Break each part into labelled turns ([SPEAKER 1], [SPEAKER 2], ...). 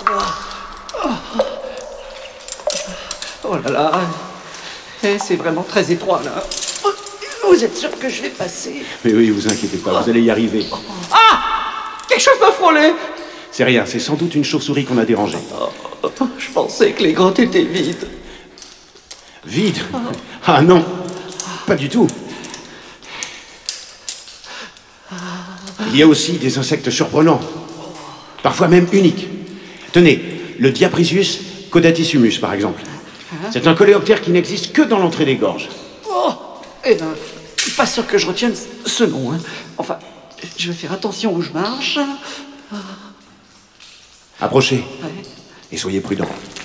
[SPEAKER 1] Oh là là. C'est vraiment très étroit, là. Vous êtes sûr que je vais passer?
[SPEAKER 2] Mais oui, vous inquiétez pas, vous allez y arriver.
[SPEAKER 1] Ah! Quelque chose m'a frôlé!
[SPEAKER 2] C'est rien, c'est sans doute une chauve-souris qu'on a dérangée.
[SPEAKER 1] Je pensais que les grottes étaient vides.
[SPEAKER 2] Vide? Ah non, pas du tout. Il y a aussi des insectes surprenants, parfois même uniques. Tenez, le Diaprisius caudatissumus, par exemple. C'est un coléoptère qui n'existe que dans l'entrée des gorges.
[SPEAKER 1] Oh! Eh ben, pas sûr que je retienne ce nom, hein. Enfin, je vais faire attention où je marche.
[SPEAKER 2] Approchez,
[SPEAKER 1] Ouais.
[SPEAKER 2] et soyez prudents.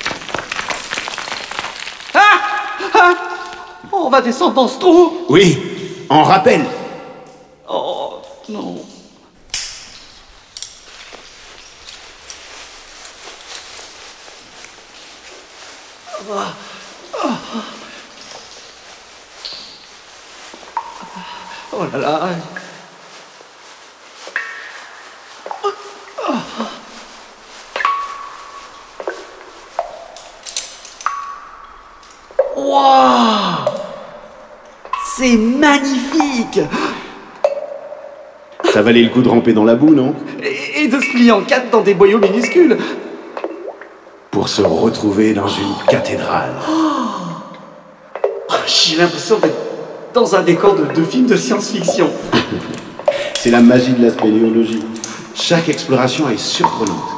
[SPEAKER 1] On va descendre dans ce trou.
[SPEAKER 2] Oui, en rappel.
[SPEAKER 1] Oh, non. Oh là là. Waouh! C'est magnifique!
[SPEAKER 2] Ça valait le coup de ramper dans la boue, non?
[SPEAKER 1] Et de se plier en quatre dans des boyaux minuscules.
[SPEAKER 2] Pour se retrouver dans une cathédrale.
[SPEAKER 1] J'ai l'impression d'être dans un décor de film de science-fiction.
[SPEAKER 2] C'est la magie de la spéléologie. Chaque exploration est surprenante.